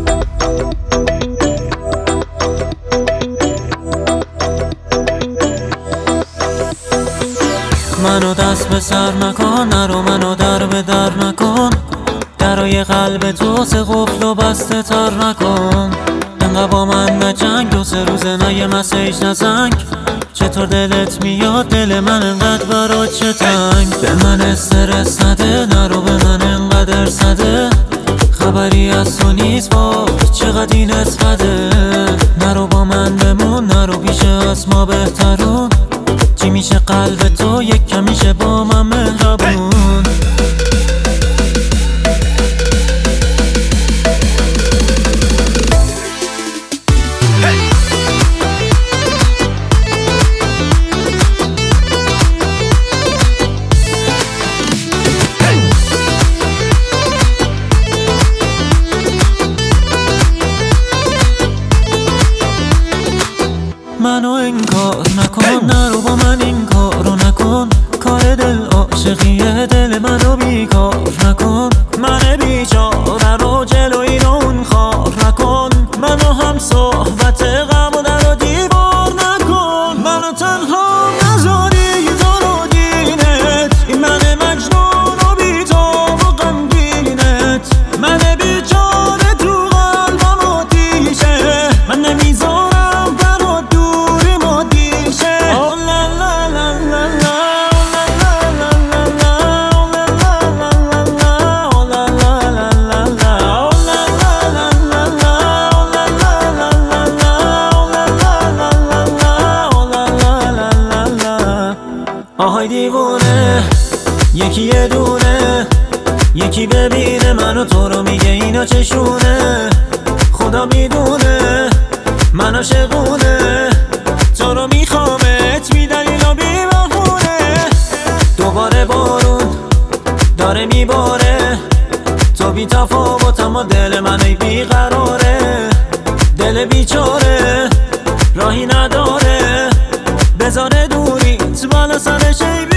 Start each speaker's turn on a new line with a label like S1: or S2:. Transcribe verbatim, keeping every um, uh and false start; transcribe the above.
S1: منو دست به سر نکن، نرو منو در به در نکن، درای قلب تو سه قفل و بسته تر نکن. انقدر با من نجنگ، دو سه روزه نه یه مسیج نزنگ. چطور دلت میاد دل من انقدر برات چه تنگ؟ به من استرس نده، نرو به من انقدر سده. خبری از تو نیست وای چقدر این اسقده. نرو با من بمون، نرو پیش از ما بهترون. چی میشه قلب تو یک کمیشه با من مهربون. منو انکار نکن، نرو با من این کارو نکن. کار دل عاشقیه، دل منو بیکار نکن. من بیچاره رو جلوی اون خار نکن. منو هم صحبت غم و در و دیوار نکن. منو تنها نذاری تو رو دینت، این من مجنون و بی تو و غمگینت. من بیچاره تو قلبم آتیشه، من نمیذارم آهای دیوونه. یکی یه دونه، یکی ببینه منو تو رو میگه اینا چشونه. خدا میدونه من عاشقونه، تو رو میخوامت بی دلیل و بی بهونه. دوباره بارون داره میباره، تو بی تفاوت اما دل من ای بیقراره. دل بیچاره راهی نداره، بزاره دوریت بالا سرش ای